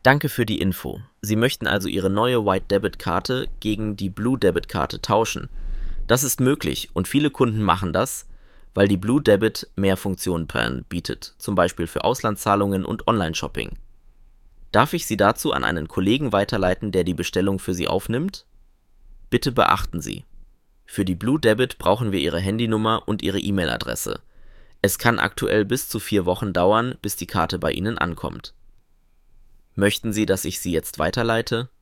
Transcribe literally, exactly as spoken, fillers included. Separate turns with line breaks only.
Danke für die Info. Sie möchten also Ihre neue White Debit Karte gegen die Blue Debit Karte tauschen. Das ist möglich und viele Kunden machen das, weil die Blue Debit mehr Funktionen bietet, zum Beispiel für Auslandszahlungen und Online-Shopping. Darf ich Sie dazu an einen Kollegen weiterleiten, der die Bestellung für Sie aufnimmt? Bitte beachten Sie: Für die Blue Debit brauchen wir Ihre Handynummer und Ihre E-Mail-Adresse. Es kann aktuell bis zu vier Wochen dauern, bis die Karte bei Ihnen ankommt. Möchten Sie, dass ich Sie jetzt weiterleite?